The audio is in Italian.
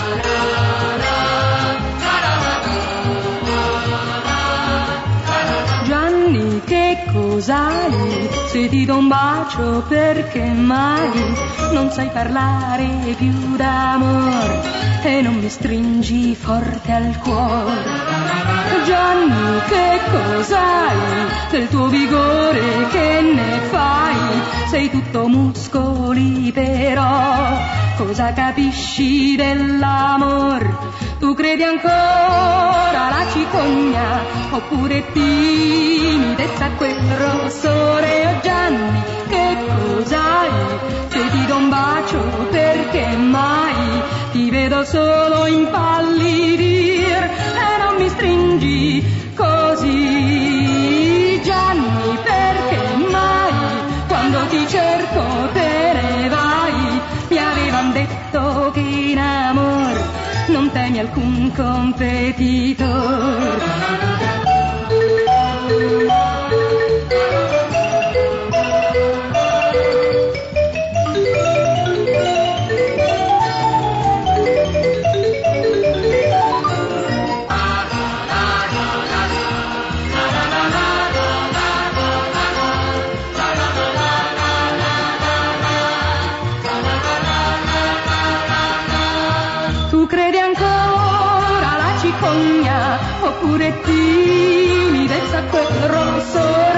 Gianni, che cos'hai? Se ti do un bacio perché mai non sai parlare più d'amor e non mi stringi forte al cuore? Gianni, che cos'hai? Del tuo vigore che ne fai? Sei tutto muscoli però cosa capisci dell'amor? Tu credi ancora alla cicogna oppure timidezza a quel rossore? Oh Gianni, che cos'hai? Se ti do un bacio perché mai ti vedo solo impallidir e non mi stringi così? Gianni, perché mai quando ti cerco te ne vai? Mi avevan detto che in amor non temi alcun competitor. Tu credi ancora alla cicogna oppure timidezza a quel rosso?